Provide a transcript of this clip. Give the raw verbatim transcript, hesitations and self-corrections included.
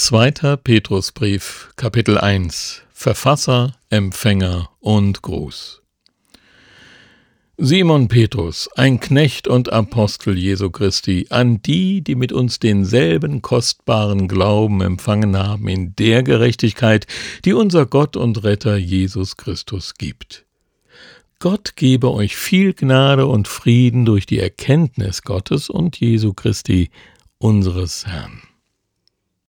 Zweiter Petrusbrief, Kapitel eins, Verfasser, Empfänger und Gruß. Simon Petrus, ein Knecht und Apostel Jesu Christi, an die, die mit uns denselben kostbaren Glauben empfangen haben in der Gerechtigkeit, die unser Gott und Retter Jesus Christus gibt. Gott gebe euch viel Gnade und Frieden durch die Erkenntnis Gottes und Jesu Christi, unseres Herrn.